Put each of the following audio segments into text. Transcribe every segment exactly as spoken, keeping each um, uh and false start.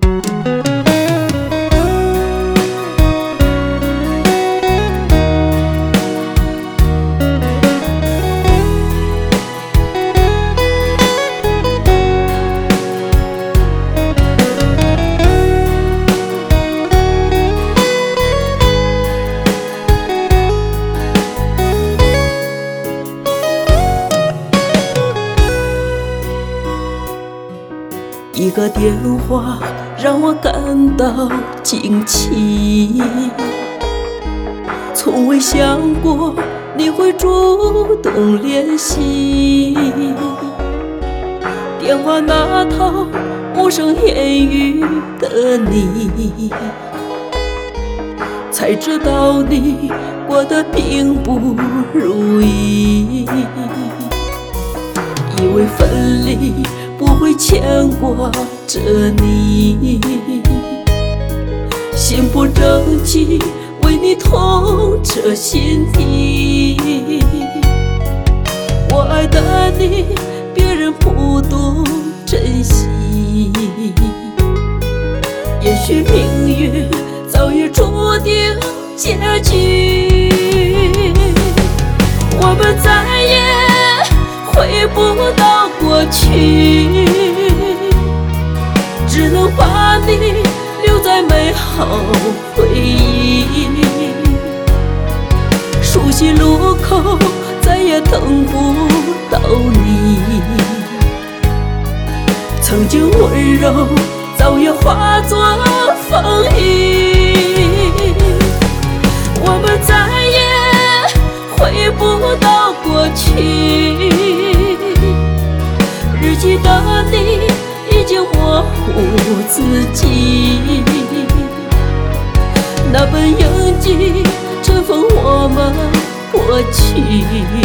一个电话让我感到惊奇，从未想过你会主动联系。电话那头无声言语的你，才知道你过得并不如意。以为分离不会牵挂着你，心不争气为你痛彻心底。我爱的你，别人不懂珍惜。也许命运早已注定结局，我们再也回不到过去，只能把你留在美好回忆。熟悉路口再也等不到你，曾经温柔早已化作风雨，我们再也回不到过去。日记的你已经模糊自己，那本印记尘封我们过去，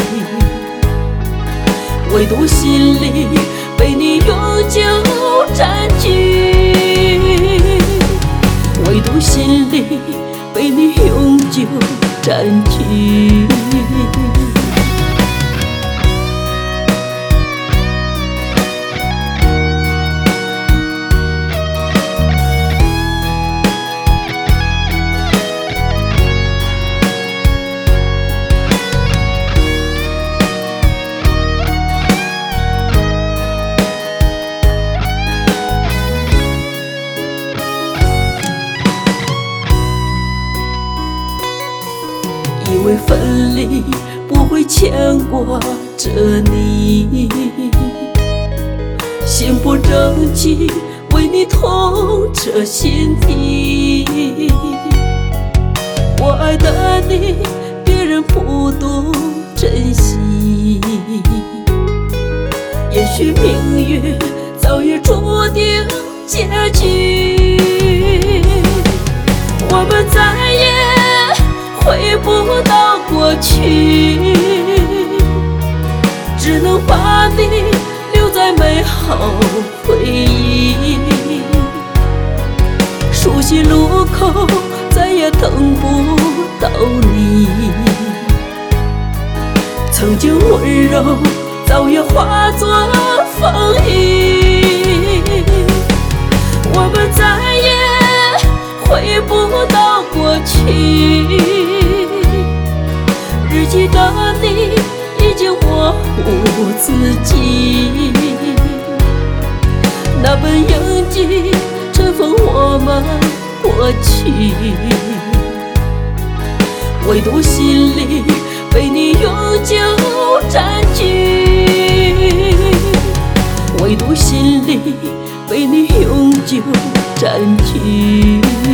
唯独心里被你永久占据，唯独心里被你永久占据。以为分离不会牵挂着你，心不争气为你痛彻心底。我爱的你，别人不懂珍惜。也许命运早已注定结局，我们再也回不到过去，只能把你留在美好回忆。熟悉路口再也等不到你，曾经温柔早已化作风雨，我们再也回不到过去。日记的你已经模糊自己，那本印记尘封我们过去，唯独心里被你永久占据，唯独心里被你永久占据。